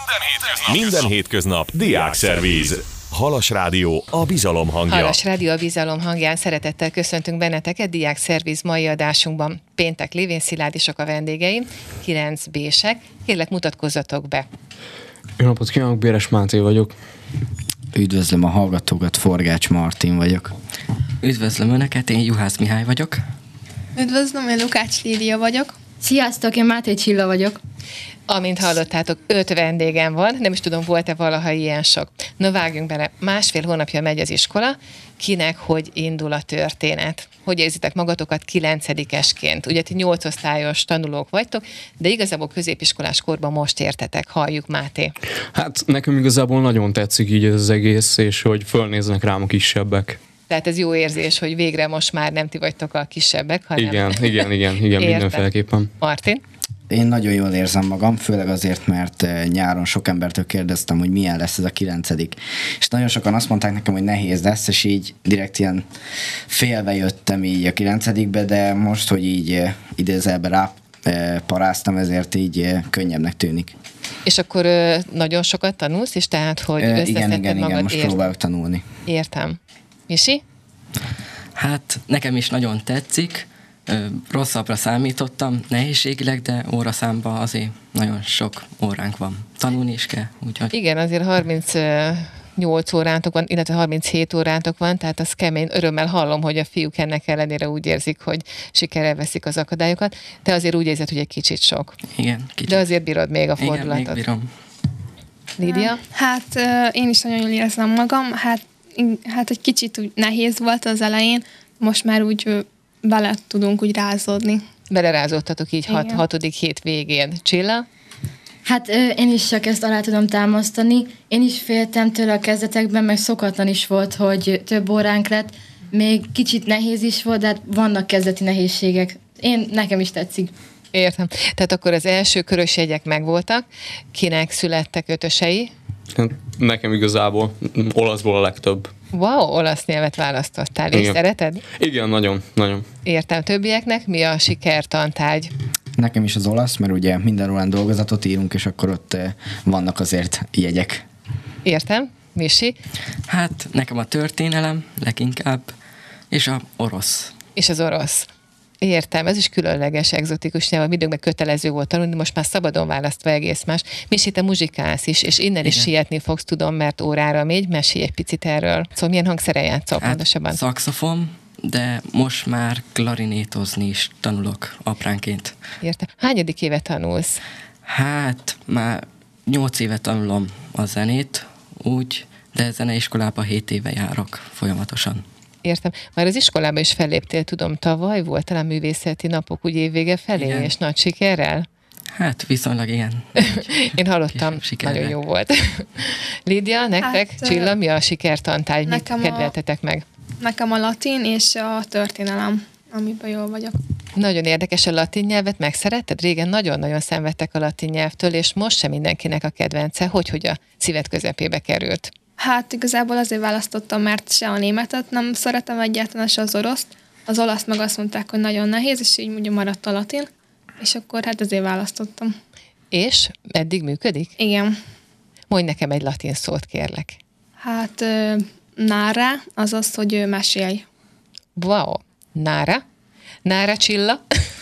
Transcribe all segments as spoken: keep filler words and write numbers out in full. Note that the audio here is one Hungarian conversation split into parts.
hétköznap, Minden hétköznap Diákszervíz. Halas Rádió, a bizalom hangja. Halas Rádió, a bizalom hangján szeretettel köszöntünk benneteket Diákszervíz mai adásunkban. Péntek lévén Szilárdisok a vendégeim, kilenc bések. Kérlek, mutatkozzatok be. Jó napot kívánok, Béres Máté vagyok. Üdvözlöm a hallgatókat, Forgács Martin vagyok. Üdvözlöm Önöket, én Juhász Mihály vagyok. Üdvözlöm, én Lukács Lídia vagyok. Sziasztok, én Máté Csilla vagyok. Amint hallottátok, öt vendégem van, nem is tudom, volt-e valaha ilyen sok. Na vágjunk bele, másfél hónapja megy az iskola, kinek hogy indul a történet? Hogy érzitek magatokat kilencedikesként? Ugye ti nyolcosztályos tanulók vagytok, de igazából középiskolás korban most értetek, halljuk, Máté. Hát nekem igazából nagyon tetszik így ez az egész, és hogy fölnéznek rám a kisebbek. Tehát ez jó érzés, hogy végre most már nem ti vagytok a kisebbek, hanem... Igen, igen, igen, igen, mindenféleképpen. Martin? Én nagyon jól érzem magam, főleg azért, mert nyáron sok embertől kérdeztem, hogy milyen lesz ez a kilencedik. És nagyon sokan azt mondták nekem, hogy nehéz lesz, és így direkt ilyen félve jöttem így a kilencedikbe, de most, hogy így idézelbe rá paráztam, ezért így könnyebbnek tűnik. És akkor nagyon sokat tanulsz, és tehát, hogy e, összeszedted igen, igen, magad? igen, most Értem. próbálok tanulni. Értem. Misi? Hát nekem is nagyon tetszik. Rosszabbra számítottam nehézségileg, de óraszámban azért nagyon sok óránk van. Tanulni is kell, úgyhogy... Igen, azért harmincnyolc órátok van, illetve harminchét órátok van, tehát az kemény. Örömmel hallom, hogy a fiúk ennek ellenére úgy érzik, hogy sikerrel veszik az akadályokat. Te azért úgy érzed, hogy egy kicsit sok. Igen, kicsit. De azért bírod még a fordulatot. Igen, még bírom. Lídia? Hát én is nagyon jól érzem magam. Hát, hát egy kicsit úgy nehéz volt az elején, most már úgy bele tudunk úgy rázódni. Belerázódtatok így hat, hatodik hét végén. Csilla? Hát én is csak ezt alá tudom támasztani. Én is féltem tőle a kezdetekben, meg szokatlan is volt, hogy több óránk lett. Még kicsit nehéz is volt, de hát vannak kezdeti nehézségek. Én, nekem is tetszik. Értem. Tehát akkor az első körös jegyek megvoltak. Kinek születtek ötösei? Nekem igazából olaszból a legtöbb. Wow, olasz nyelvet választottál, és Igen. szereted? Igen, nagyon, nagyon. Értem. Többieknek mi a sikertantárgy? Nekem is az olasz, mert ugye minden órán dolgozatot írunk, és akkor ott vannak azért jegyek. Értem. Misi? Hát nekem a történelem leginkább, és a orosz. És az orosz. Értem, ez is különleges, egzotikus nyelv, időkben kötelező volt tanulni, most már szabadon választva egész más. Misi, te muzsikálsz is, és innen Igen. is sietni fogsz, tudom, mert órára még, mesélj egy picit erről. Szóval milyen hangszeren játszol hát, pontosabban? Szaxofon, de most már klarinétozni is tanulok apránként. Értem. Hányadik éve tanulsz? Hát már nyolc éve tanulom a zenét, úgy, de zeneiskolába hét éve járok folyamatosan. Értem. Már az iskolában is felléptél, tudom, tavaly volt talán művészeti napok úgy évvége felé, igen. És nagy sikerrel? Hát viszonylag ilyen. Én hallottam, nagyon jó volt. Lídia, nektek, hát, Csilla, mi a sikertantárgy? Mit kedveltetek meg? Nekem a latin és a történelem, amiben jól vagyok. Nagyon érdekes, a latin nyelvet megszeretted? Régen nagyon-nagyon szenvedtek a latin nyelvtől, és most sem mindenkinek a kedvence. Hogy, hogy a szíved közepébe került? Hát igazából azért választottam, mert se a németet nem szeretem egyáltalán, se az oroszt. Az olasz meg azt mondták, hogy nagyon nehéz, és így ugye maradt a latin, és akkor hát ezért választottam. És eddig működik? Igen. Mondj nekem egy latin szót, kérlek. Hát nára, az az, hogy mesélj. Wow, nára? Nára, Csilla?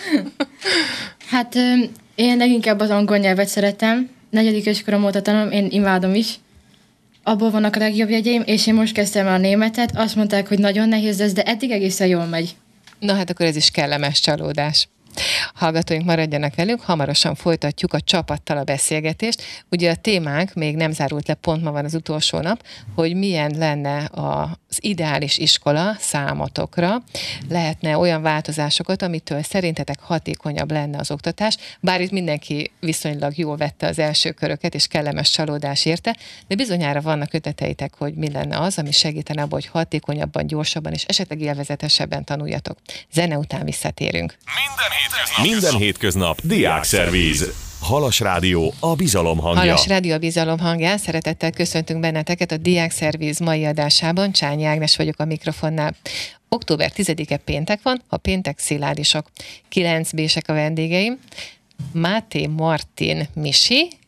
Hát én leginkább az angol nyelvet szeretem. Negyedik korom óta tanulom, én imádom is. Abból vannak a legjobb jegyeim, és én most kezdtem el a németet. Azt mondták, hogy nagyon nehéz lesz, de eddig egészen jól megy. Na hát akkor ez is kellemes csalódás. Hallgatóink, maradjanak velünk, hamarosan folytatjuk a csapattal a beszélgetést. Ugye a témánk még nem zárult le, pont ma van az utolsó nap, hogy milyen lenne az ideális iskola számotokra. Lehetne olyan változásokat, amitől szerintetek hatékonyabb lenne az oktatás, bár itt mindenki viszonylag jól vette az első köröket, és kellemes csalódás érte, de bizonyára vannak ötleteitek, hogy mi lenne az, ami segítene abban, hogy hatékonyabban, gyorsabban és esetleg élvezetesebben tanuljatok. Zene után visszatérünk. Minden hétköznap, Minden hétköznap Diákszervíz. Halas Rádió, a bizalom hangja. Halas Rádió, a bizalom hangján. Szeretettel köszöntünk benneteket a Diákszervíz mai adásában. Csányi Ágnes vagyok a mikrofonnál. október tizedike péntek van, a péntek Szilárdisok. Kilenc bések a vendégeim. Máté, Martin, Misi,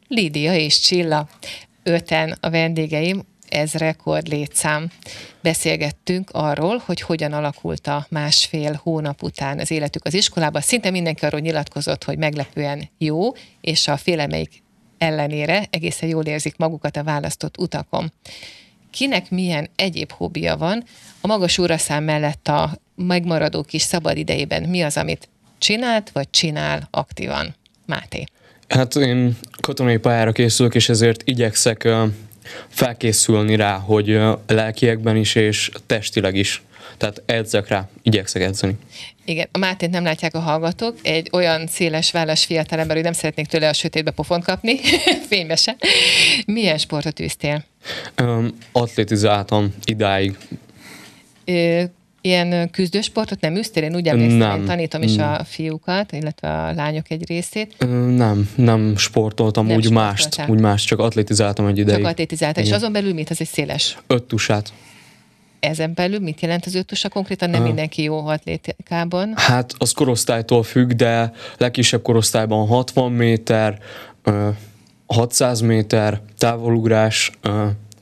Lídia és Csilla, öten a vendégeim, ez rekord létszám. Beszélgettünk arról, hogy hogyan alakult a másfél hónap után az életük az iskolában. Szinte mindenki arról nyilatkozott, hogy meglepően jó, és a félelmeik ellenére egészen jól érzik magukat a választott utakon. Kinek milyen egyéb hobbija van? A magas óraszám mellett a megmaradó kis szabad idejében mi az, amit csinált, vagy csinál aktívan? Máté. Hát én katonai pályára készülök, és ezért igyekszek uh, felkészülni rá, hogy uh, lelkiekben is, és testileg is. Tehát edzek rá, igyekszek edzeni. Igen, a Mátét nem látják a hallgatók, egy olyan széles vállas fiatalember, hogy nem szeretnék tőle a sötétbe pofont kapni, fénybe se. Milyen sportot űztél? Um, atlétizáltam idáig. Ö, ilyen küzdősportot nem űztél? Én úgy emlékszem, Nem. én tanítom is a fiúkat, illetve a lányok egy részét. Uh, nem, nem sportoltam, Nem úgy sportoltál. mást, úgy más, csak atlétizáltam egy ideig. Csak atlétizáltál, és Igen. azon belül mit? Az egy széles. Öttusát. Ezen belül mit jelent az öttusa konkrétan? Nem Ah. mindenki jó atlétikában. Hát az korosztálytól függ, de legkisebb korosztályban hatvan méter, ö, hatszáz méter, távolugrás ö,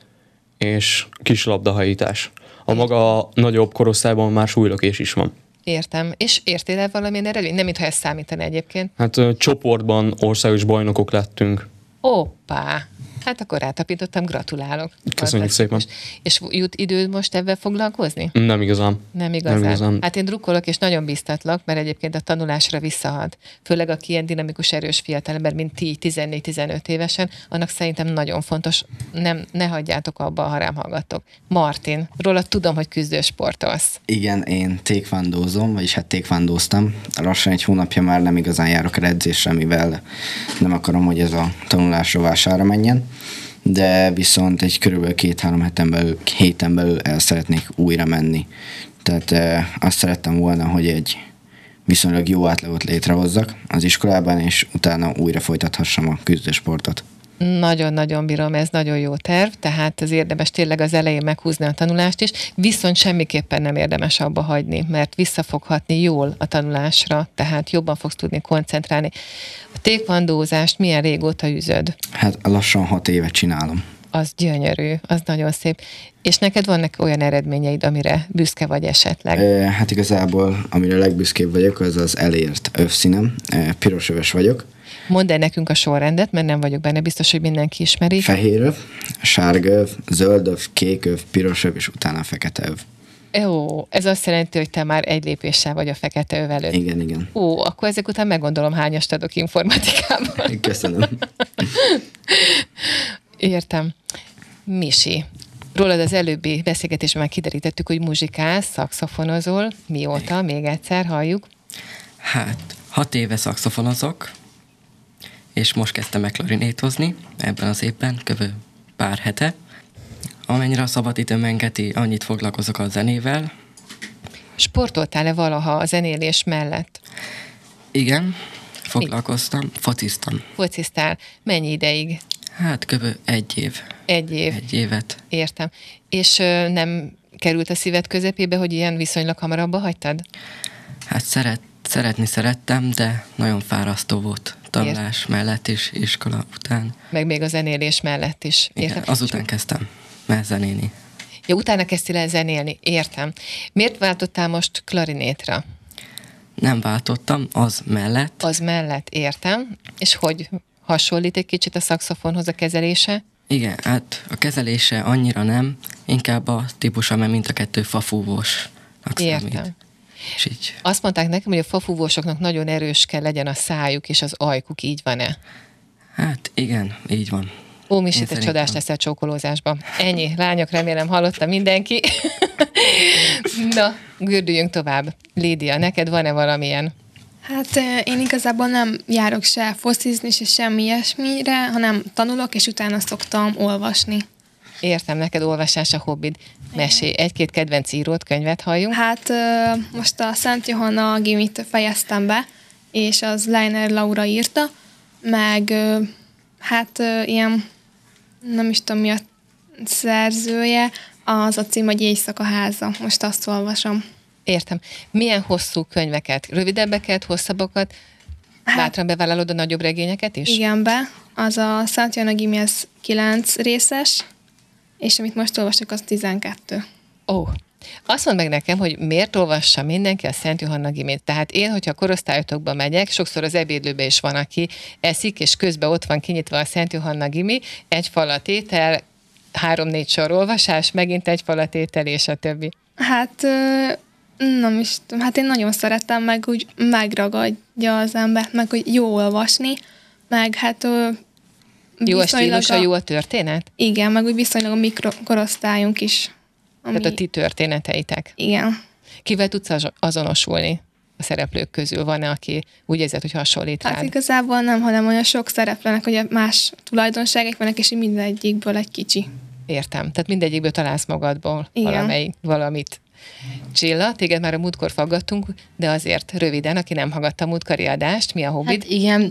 és kislabdahajítás. A maga nagyobb korosztályban már súlylökés is van. Értem. És értél el valamilyen eredményt? Nem, mintha ez számítana egyébként. Hát ö, csoportban országos bajnokok lettünk. Hoppá! Hát akkor rátapítottam, gratulálok. Köszönjük szépen. És jut időd most ebben foglalkozni? Nem igazán. Nem igazán. Nem igazán. Hát én drukkolok, és nagyon biztatlak, mert egyébként a tanulásra visszahad. Főleg aki ilyen dinamikus, erős fiatalember, mint ti, tizennégy-tizenöt évesen, annak szerintem nagyon fontos. Nem, ne hagyjátok abba, ha rám hallgattok. Martin, rólad tudom, hogy küzdősportolsz. Igen, én tékvándózom, vagyis hát tékvándóztam. Lassan egy hónapja már nem igazán járok el edzésre, mivel nem akarom, hogy ez a tanulás rovására menjen, de viszont egy körülbelül két-három héten belül, héten belül el szeretnék újra menni. Tehát e, azt szerettem volna, hogy egy viszonylag jó átlagot létrehozzak az iskolában, és utána újra folytathassam a küzdősportot. Nagyon-nagyon bírom, ez nagyon jó terv, tehát az érdemes tényleg az elején meghúzni a tanulást is, viszont semmiképpen nem érdemes abba hagyni, mert vissza fog hatni jól a tanulásra, tehát jobban fogsz tudni koncentrálni. A tékvandózást milyen régóta űzöd? Hát lassan hat éve csinálom. Az gyönyörű, az nagyon szép. És neked vannak olyan eredményeid, amire büszke vagy esetleg? E, hát igazából, amire legbüszkébb vagyok, az az elért övszínem. E, pirosöves vagyok. Mondd el nekünk a sorrendet, mert nem vagyok benne, biztos, hogy mindenki ismeri. Fehér öv, sárga öv, zöld öv, kék öv, piros öv, és utána fekete öv. Jó, ez azt jelenti, hogy te már egy lépéssel vagy a fekete öv előtt. Igen, igen. Ó, akkor ezek után meggondolom, hányast adok informatikában. Köszönöm. Értem. Misi, rólad az előbbi beszélgetésben már kiderítettük, hogy muzsikálsz, szaxofonozol. Mióta? Még egyszer halljuk. Hát, hat éve szaxofonozok, és most kezdtem meg klarinétozni ebben az évben, kövő pár hete. Amennyire a szabadidőm engedi, annyit foglalkozok a zenével. Sportoltál-e valaha a zenélés mellett? Igen, foglalkoztam, fociztam. Fociztál. Mennyi ideig? Hát kövő egy év. Egy év. Egy évet. Értem. És ö, nem került a szíved közepébe, hogy ilyen viszonylag hamar abba hagytad? Hát szeret, szeretni szerettem, de nagyon fárasztó volt tanulás Ért. mellett is, iskola után. Meg még a zenélés mellett is. Igen, azután kezdtem zenélni. Ja, utána kezdtél el zenélni, értem. Miért váltottál most klarinétra? Nem váltottam, az mellett. Az mellett, értem. És hogy hasonlít egy kicsit a szaxofonhoz a kezelése? Igen, hát a kezelése annyira nem, inkább a típusa, mert mind a kettő fafúvós. Értem. És így. Azt mondták nekem, hogy a fafúvósoknak nagyon erős kell legyen a szájuk és az ajkuk, így van-e? Hát igen, így van. Ó, Misi, te csodás leszel csókolózásban. Ennyi, lányok, remélem hallotta mindenki. Na, gördüljünk tovább. Lídia, neked van-e valamilyen? Hát én igazából nem járok se focizni, se semmi ilyesmire, hanem tanulok, és utána szoktam olvasni. Értem, neked olvasás a hobbid. Mesélj, egy-két kedvenc írót, könyvet halljunk. Hát most a Szent Johanna Gimit fejeztem be, és az Leiner Laura írta, meg hát ilyen, nem is tudom mi a szerzője, az a cím, hogy Éjszaka háza. Most azt olvasom. Értem. Milyen hosszú könyveket? Rövidebbeket, hosszabbakat Hát, bátran bevállalod a nagyobb regényeket is? Igen, be. Az a Szent Johanna Gimi, ez kilenc részes, és amit most olvasok, az tizenkettő. Ó, oh. Azt mondd meg nekem, hogy miért olvassa mindenki a Szent Johanna Gimit. Tehát én, hogyha a korosztályotokba megyek, sokszor az ebédlőbe is van, aki eszik, és közben ott van kinyitva a Szent Johanna Gimi, egy falat étel, három-négy sor olvasás, megint egy falat étel, és a többi. Hát nem is tudom, hát én nagyon szeretem, meg úgy megragadja az embert, meg hogy jó olvasni, meg hát jó a stílusa, jó a történet? Igen, meg úgy viszonylag a mikrokorosztályunk is. Ami... Tehát a ti történeteitek. Igen. Kivel tudsz azonosulni a szereplők közül? Van-e, aki úgy érzed, hogy hasonlít rád? Hát igazából nem, hanem olyan sok szereplőnek, hogy más tulajdonságok vannak, és mindegyikből egy kicsi. Értem. Tehát mindegyikből találsz magadból igen. valamelyik, valamit. Csilla, téged már a múltkor faggattunk, de azért röviden, aki nem hallgatta a múltkori adást, mi a hobbid? Hát igen,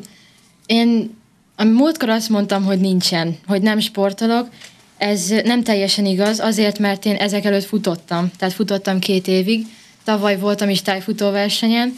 én a múltkor azt mondtam, hogy nincsen, hogy nem sportolok. Ez nem teljesen igaz, azért, mert én ezek előtt futottam. Tehát futottam két évig. Tavaly voltam is tájfutóversenyen,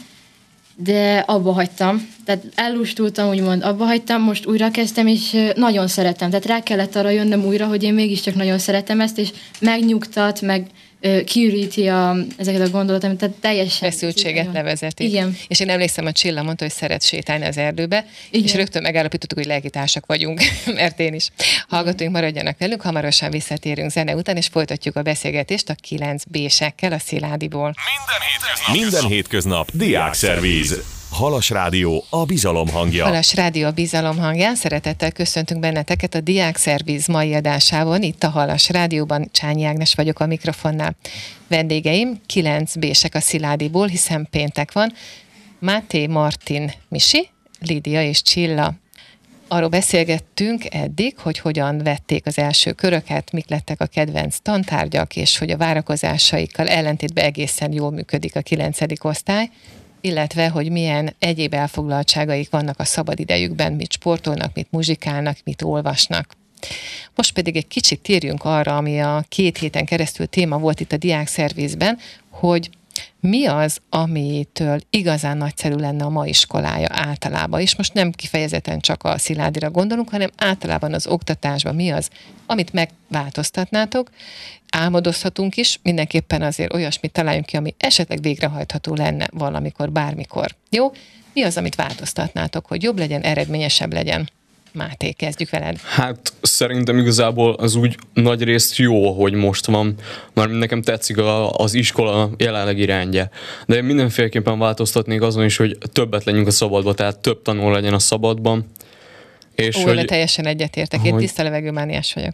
de abba hagytam. Tehát ellustultam, úgymond abba hagytam, most újra kezdtem, és nagyon szeretem. Tehát rá kellett arra jönnöm újra, hogy én mégiscsak nagyon szeretem ezt, és megnyugtat, meg kiüríti a, ezeket a gondolatokat, tehát teljesen... Feszültséget levezeti. Igen. És én emlékszem, hogy Csilla mondta, hogy szeret sétálni az erdőbe, igen. És rögtön megállapítottuk, hogy lelkitársak vagyunk, mert én is. Hallgatóink maradjanak velünk, hamarosan visszatérünk zene után, és folytatjuk a beszélgetést a kilenc bésekkel a Sziládiból. Minden hétköznap, Minden hétköznap Diákszervíz. Halas Rádió, a bizalom hangja. Halas Rádió, a bizalom hangján. Szeretettel köszöntünk benneteket a Diákszervíz mai adásában. Itt a Halas Rádióban Csányi Ágnes vagyok a mikrofonnál. Vendégeim kilenc bések a Sziládiból, hiszen péntek van. Máté, Martin, Misi, Lídia és Csilla. Arról beszélgettünk eddig, hogy hogyan vették az első köröket, mik lettek a kedvenc tantárgyak, és hogy a várakozásaikkal ellentétben egészen jól működik a kilencedik osztály, illetve, hogy milyen egyéb elfoglaltságaik vannak a szabadidejükben, mit sportolnak, mit muzsikálnak, mit olvasnak. Most pedig egy kicsit térjünk arra, ami a két héten keresztül téma volt itt a Diákszervízben, hogy mi az, amitől igazán nagyszerű lenne a ma iskolája általában. És most nem kifejezetten csak a Sziládira gondolunk, hanem általában az oktatásban mi az, amit megváltoztatnátok. Álmodozhatunk is, mindenképpen azért olyasmit találjunk ki, ami esetleg végrehajtható lenne valamikor, bármikor. Jó? Mi az, amit változtatnátok, hogy jobb legyen, eredményesebb legyen? Máté, kezdjük veled. Hát szerintem igazából az úgy nagy részt jó, hogy most van, mert nekem tetszik a, az iskola jelenlegi rendje. De én mindenféleképpen változtatnék azon is, hogy többet legyünk a szabadban, tehát több tanul legyen a szabadban. És Ó, hogy, teljesen egyetértek, én tiszta levegőmániás vagyok.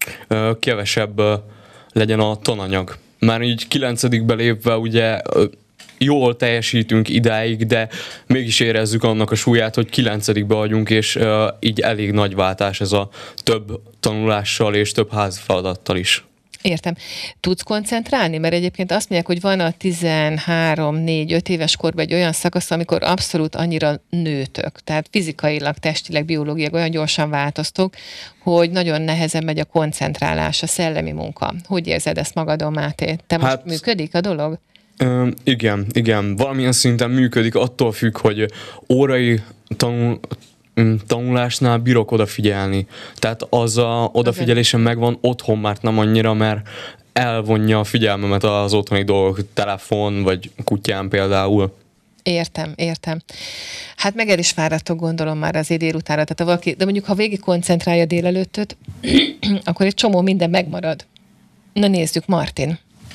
Kevesebb legyen a tananyag. Már így kilencedikbe lépve ugye jól teljesítünk idáig, de mégis érezzük annak a súlyát, hogy kilencedikbe vagyunk, és uh, így elég nagy váltás ez a több tanulással és több házi feladattal is. Értem. Tudsz koncentrálni? Mert egyébként azt mondják, hogy van a tizenhárom négy öt éves korban egy olyan szakasz, amikor abszolút annyira nőtök, tehát fizikailag, testileg, biológiailag olyan gyorsan változtok, hogy nagyon nehezen megy a koncentrálás, a szellemi munka. Hogy érzed ezt magadon, Máté? Te most hát... működik a dolog? Uh, igen, igen. Valamilyen szinten működik, attól függ, hogy órai tanul, tanulásnál bírok odafigyelni. Tehát az a odafigyelésem megvan, otthon már nem annyira, mert elvonja a figyelmemet az otthoni dolgok, telefon vagy kutyám például. Értem, értem. Hát meg el is fáradtok, gondolom már az délutánra. Tehát valaki, de mondjuk, ha végig koncentrálja délelőttöt, akkor egy csomó minden megmarad. Na nézzük, Martin.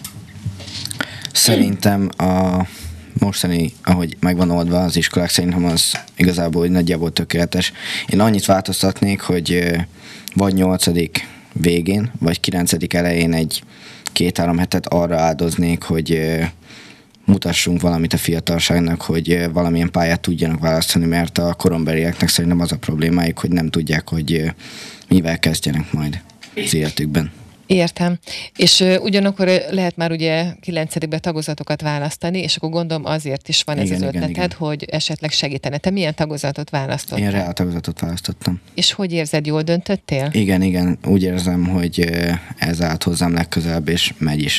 Szerintem a mostani, ahogy megvan oldva az iskolák, szerintem az igazából hogy nagyjából tökéletes. Én annyit változtatnék, hogy vagy nyolcadik végén, vagy kilencedik elején egy két-három hetet arra áldoznék, hogy mutassunk valamit a fiatalságnak, hogy valamilyen pályát tudjanak választani, mert a korombelieknek szerintem az a problémájuk, hogy nem tudják, hogy mivel kezdjenek majd az életükben. Értem. És uh, ugyanakkor lehet már ugye kilencedikben tagozatokat választani, és akkor gondolom azért is van ez igen, az ötleted, igen, igen. hogy esetleg segítene. Te milyen tagozatot választottál? Én reál tagozatot választottam. És hogy érzed, jól döntöttél? Igen, igen. Úgy érzem, hogy ez állt hozzám legközelebb, és megy is.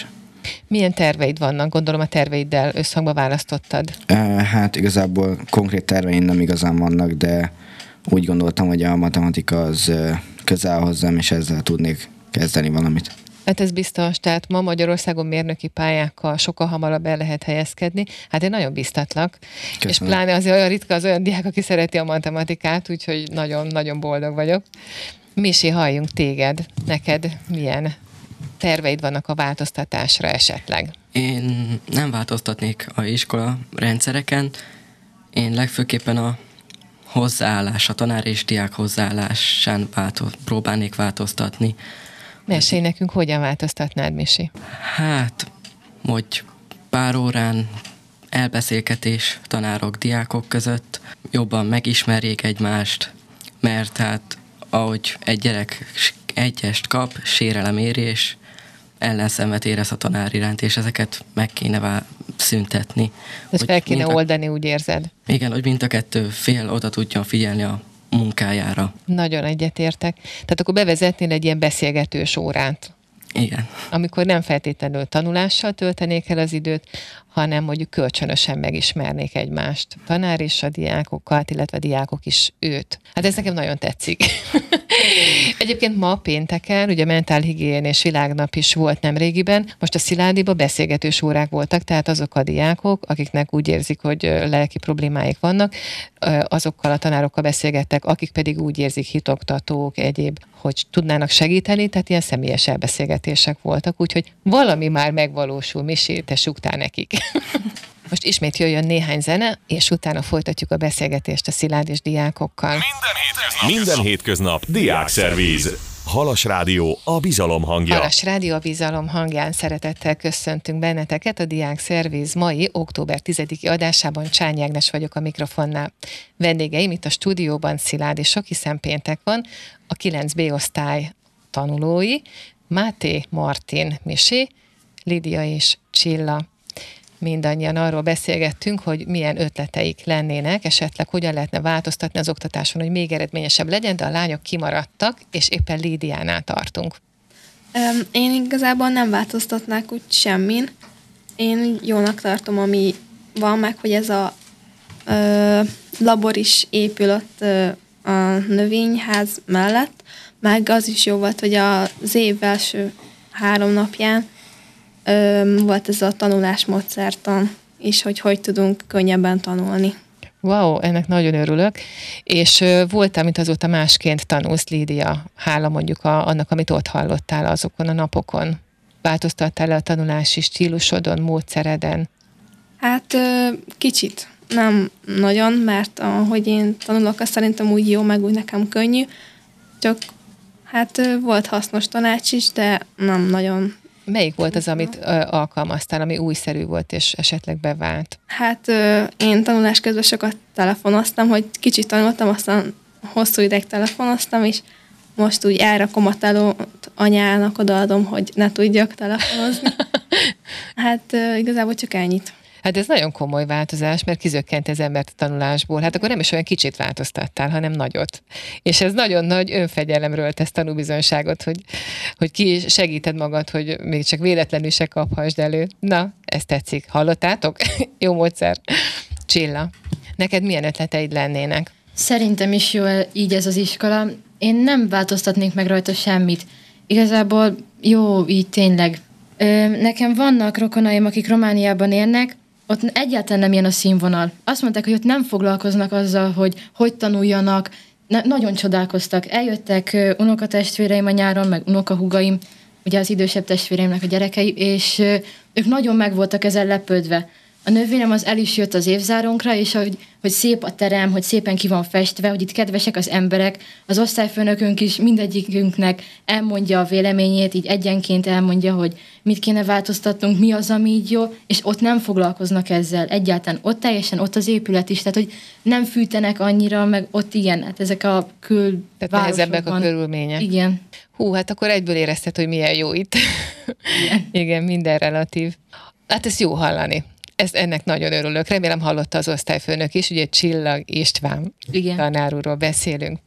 Milyen terveid vannak? Gondolom a terveiddel összhangba választottad. Hát igazából konkrét terveim nem igazán vannak, de úgy gondoltam, hogy a matematika az közel hozzám, és ezzel tudnék kezdeni valamit. Hát ez biztos, tehát ma Magyarországon mérnöki pályákkal sokkal hamarabb el lehet helyezkedni. Hát én nagyon biztatlak. Köszönöm. És pláne azért olyan ritka az olyan diák, aki szereti a matematikát, úgyhogy nagyon-nagyon boldog vagyok. Misi, halljunk téged. Neked milyen terveid vannak a változtatásra esetleg? Én nem változtatnék a iskola rendszereken. Én legfőképpen a hozzáállás, a tanár és diák hozzáállásán változ, próbálnék változtatni. Mesélj nekünk, hogyan változtatnád, Misi? Hát, hogy pár órán elbeszélgetés tanárok, diákok között, jobban megismerjék egymást, mert hát ahogy egy gyerek egyest kap, sérelemérés, ellenszenvet érez a tanár iránt, és ezeket meg kéne vá- szüntetni. Ezt fel kéne a, oldani, úgy érzed? Igen, hogy mind a kettő fél oda tudjon figyelni a munkájára. Nagyon egyetértek. Tehát akkor bevezetnél egy ilyen beszélgetős órát. Igen. Amikor nem feltétlenül tanulással töltenék el az időt, hanem mondjuk kölcsönösen megismernék egymást. Tanár is a diákokat, illetve a diákok is őt. Hát ez nekem nagyon tetszik. Egyébként ma pénteken, ugye mentálhigiénés világnap is volt nemrégiben, most a Sziládiban beszélgetős órák voltak, tehát azok a diákok, akiknek úgy érzik, hogy lelki problémáik vannak, azokkal a tanárokkal beszélgettek, akik pedig úgy érzik, hitoktatók, egyéb, hogy tudnának segíteni, tehát ilyen személyes elbeszélgetések voltak, úgyhogy valami már megvalósul, Misi, te sugtál nekik. Most ismét jöjjön néhány zene, és utána folytatjuk a beszélgetést a sziládis diákokkal. Minden hétköznap, Minden hétköznap diákszervíz. Halas Rádió, a bizalom hangja. Halas Rádió, a bizalom hangján szeretettel köszöntünk benneteket a Diákszervíz mai október tizediki adásában. Csányi Ágnes vagyok a mikrofonnál. Vendégeim itt a stúdióban Szilárdisok, hiszen péntek van, a kilenc bé osztály tanulói, Máté, Martin, Misi, Lídia és Csilla. Mindannyian arról beszélgettünk, hogy milyen ötleteik lennének, esetleg hogyan lehetne változtatni az oktatáson, hogy még eredményesebb legyen, de a lányok kimaradtak, és éppen Lídiánál tartunk. Én igazából nem változtatnák úgy semmin. Én jónak tartom, ami van, meg hogy ez a ö, labor is épül ott ö, a növényház mellett, meg az is jó volt, hogy az év első három napján Ö, volt ez a tanulásmódszertan is, hogy hogy tudunk könnyebben tanulni. Wow, ennek nagyon örülök. És ö, voltál, mint azóta másként tanulsz, Lídia, hála mondjuk a, annak, amit ott hallottál azokon a napokon? Változtattál a tanulási stílusodon, módszereden? Hát ö, kicsit, nem nagyon, mert ahogy én tanulok, azt szerintem úgy jó, meg úgy nekem könnyű, csak hát ö, volt hasznos tanács is, de nem nagyon. Melyik volt az, amit ö, alkalmaztál, ami újszerű volt, és esetleg bevált? Hát ö, én tanulás közben sokat telefonoztam, hogy kicsit tanultam, aztán hosszú ideig telefonoztam, és most úgy elrakom a telót anyának, odaadom, hogy ne tudjak telefonozni. Hát ö, igazából csak ennyit. Hát ez nagyon komoly változás, mert kizökkent az embert a tanulásból. Hát akkor nem is olyan kicsit változtattál, hanem nagyot. És ez nagyon nagy önfegyelemről tesz tanúbizonyságot, hogy, hogy ki segíted magad, hogy még csak véletlenül se kaphasd elő. Na, ez tetszik. Hallottátok? Jó módszer. Csilla, neked milyen ötleteid lennének? Szerintem is jó így ez az iskola. Én nem változtatnék meg rajta semmit. Igazából jó így tényleg. Ö, nekem vannak rokonaim, akik Romániában élnek, ott egyáltalán nem ilyen a színvonal. Azt mondták, hogy ott nem foglalkoznak azzal, hogy hogy tanuljanak. Na, nagyon csodálkoztak. Eljöttek uh, unokatestvéreim a nyáron, meg unokahúgaim, ugye az idősebb testvéreimnek a gyerekei, és uh, ők nagyon meg voltak ezzel lepődve. A nővérem az el is jött az évzárónkra, és hogy, hogy szép a terem, hogy szépen ki van festve, hogy itt kedvesek az emberek, az osztályfőnökünk is mindegyikünknek elmondja a véleményét, így egyenként elmondja, hogy mit kéne változtatnunk, mi az, ami így jó, és ott nem foglalkoznak ezzel egyáltalán. Ott teljesen, ott az épület is, tehát hogy nem fűtenek annyira, meg ott igen, hát ezek a kül... Tehát nehezebbek a körülmények. Igen. Hú, hát akkor egyből érezted, hogy milyen jó itt. Igen, igen, minden relatív. Hát ez jó hallani. Ez, ennek nagyon örülök. Remélem hallotta az osztályfőnök is, ugye Csillag István Igen. tanár úrról beszélünk.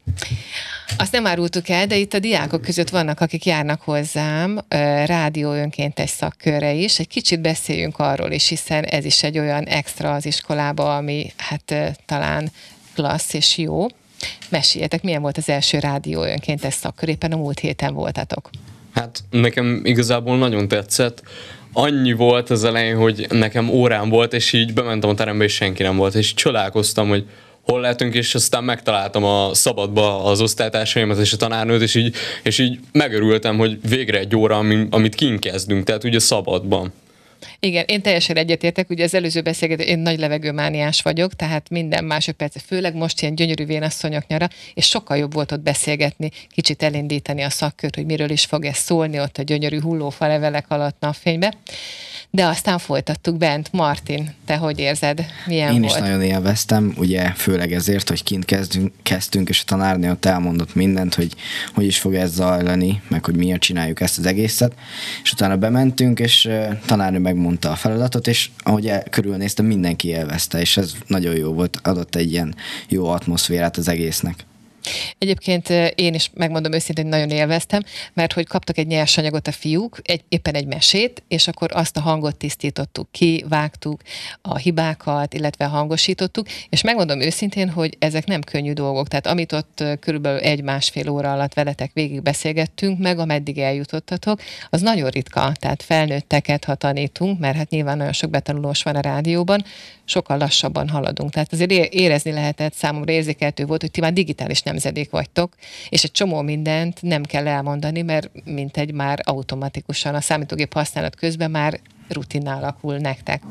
Azt nem árultuk el, de itt a diákok között vannak, akik járnak hozzám rádió önkéntes szakkörre is. Egy kicsit beszéljünk arról is, hiszen ez is egy olyan extra az iskolába, ami hát talán klassz és jó. Meséljetek, milyen volt az első rádió önkéntes szakkör? Éppen a múlt héten voltatok. Hát nekem igazából nagyon tetszett. Annyi volt az elején, hogy nekem órám volt, és így bementem a terembe, és senki nem volt, és csodálkoztam, hogy hol lehetünk, és aztán megtaláltam a szabadba az osztálytársaimat és a tanárnőt, és így, és így megörültem, hogy végre egy óra, amit kint kezdünk, tehát ugye szabadban. Igen, én teljesen egyetértek, ugye az előző beszélgetés, én nagy levegőmániás vagyok, tehát minden másodperc, főleg most ilyen gyönyörű vénasszonyok nyara, és sokkal jobb volt ott beszélgetni, kicsit elindítani a szakkört, hogy miről is fog ez szólni ott a gyönyörű hullófa levelek alatt napfénybe. De aztán folytattuk bent. Martin, te hogy érzed? Milyen Én volt? is nagyon élveztem, ugye főleg ezért, hogy kint kezdünk, kezdtünk, és a tanárnő ott elmondott mindent, hogy hogy is fog ez zajlani, meg hogy miért csináljuk ezt az egészet. És utána bementünk, és uh, tanárnő megmondta a feladatot, és ahogy el, körülnéztem, mindenki élvezte, és ez nagyon jó volt, adott egy ilyen jó atmoszférát az egésznek. Egyébként én is megmondom őszintén, hogy nagyon élveztem, mert hogy kaptak egy nyersanyagot a fiúk, egy, éppen egy mesét, és akkor azt a hangot tisztítottuk ki, vágtuk a hibákat, illetve hangosítottuk, és megmondom őszintén, hogy ezek nem könnyű dolgok. Tehát amit ott körülbelül egy-másfél óra alatt veletek végig beszélgettünk, meg ameddig eljutottatok, az nagyon ritka. Tehát felnőtteket, ha tanítunk, mert hát nyilván nagyon sok betanulós van a rádióban, sokkal lassabban haladunk. Tehát azért érezni lehetett, számomra érzékelhető volt, hogy ti már digitális nemzedék vagytok, és egy csomó mindent nem kell elmondani, mert mintegy már automatikusan a számítógép használat közben már rutinná alakul nektek.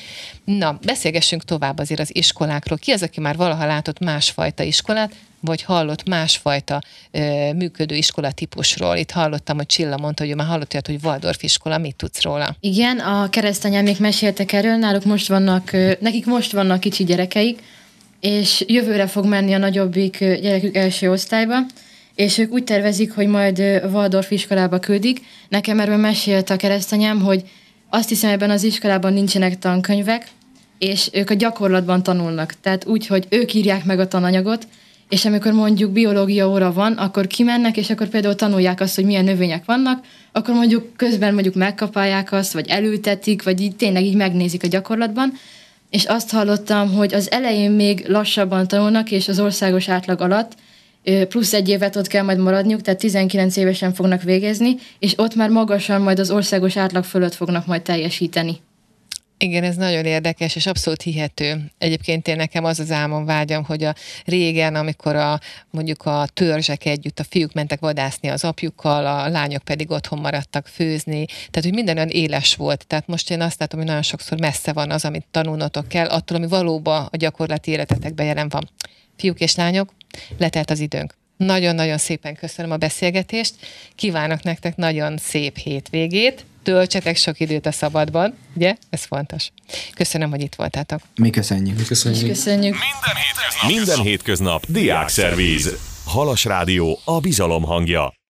Na, beszélgessünk tovább azért az iskolákról. Ki az, aki már valaha látott másfajta iskolát, vagy hallott másfajta ö, működő iskolatípusról? Itt hallottam, hogy Csilla mondta, hogy ő már hallott olyat, hogy Waldorf iskola. Mit tudsz róla? Igen, a keresztanyám még meséltek erről, náluk most vannak, nekik most vannak kicsi gyerekeik, és jövőre fog menni a nagyobbik gyerekük első osztályba, és ők úgy tervezik, hogy majd Waldorf iskolába küldik. Nekem erről mesélt a keresztanyám, hogy azt hiszem, ebben az iskolában nincsenek tankönyvek, és ők a gyakorlatban tanulnak. Tehát úgy, hogy ők írják meg a tananyagot, és amikor mondjuk biológia óra van, akkor kimennek, és akkor például tanulják azt, hogy milyen növények vannak, akkor mondjuk közben mondjuk megkapálják azt, vagy elültetik, vagy így tényleg így megnézik a gyakorlatban. És azt hallottam, hogy az elején még lassabban tanulnak, és az országos átlag alatt plusz egy évet ott kell majd maradniuk, tehát tizenkilenc évesen fognak végezni, és ott már magasan majd az országos átlag fölött fognak majd teljesíteni. Igen, ez nagyon érdekes, és abszolút hihető. Egyébként én nekem az az álmom, vágyam, hogy a régen, amikor a, mondjuk a törzsek együtt, a fiúk mentek vadászni az apjukkal, a lányok pedig otthon maradtak főzni, tehát hogy minden olyan éles volt. Tehát most én azt látom, hogy nagyon sokszor messze van az, amit tanulnotok kell, attól, ami valóban a gyakorlati életetekben jelen van. Fiúk és lányok, letelt az időnk. Nagyon-nagyon szépen köszönöm a beszélgetést, kívánok nektek nagyon szép hétvégét, töltsetek sok időt a szabadban, ugye? Ez fontos. Köszönöm, hogy itt voltátok. Mi köszönjük. Mi köszönjük. Köszönjük. Minden hétköznap, Minden hétköznap Diákszervíz. Halas Rádió, a bizalom hangja.